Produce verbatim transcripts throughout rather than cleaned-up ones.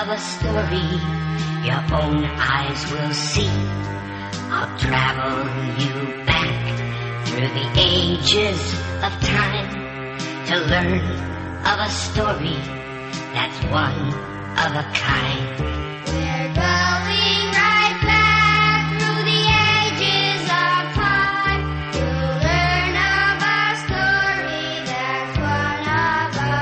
of a story your own eyes will see. I'll travel you back through the ages of time to learn of a story that's one of a kind. We're going right back through the ages of time to learn of a story that's one of a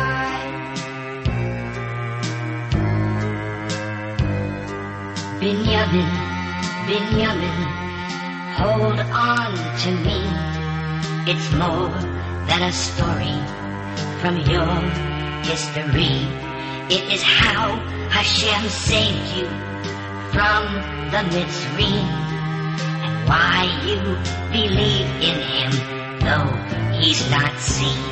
kind. Binyamin, Binyamin, hold on to me. It's more than a story from your history. It is how Hashem saved you from the Mitzrayim, and why you believe in him though he's not seen.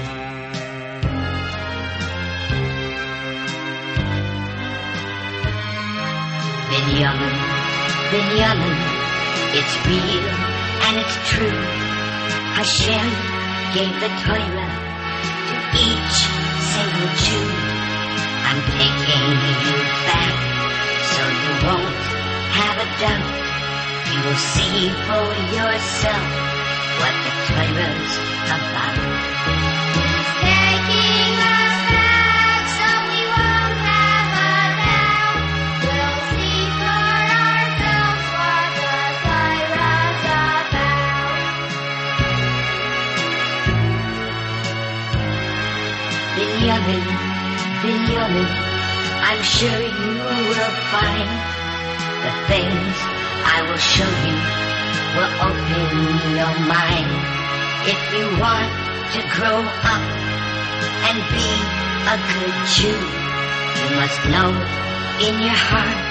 Binyamin, Binyamin, it's real and it's true. Hashem gave the Torah to each single Jew. I'm taking you back so you won't have a doubt. You will see for yourself what the Torah's about. He's taking us back so we won't have a doubt. We'll see for ourselves what the Torah's about. Binyamin, Binyamin, I'm sure you will find the things I will show you will open your mind. If you want to grow up and be a good Jew, you must know in your heart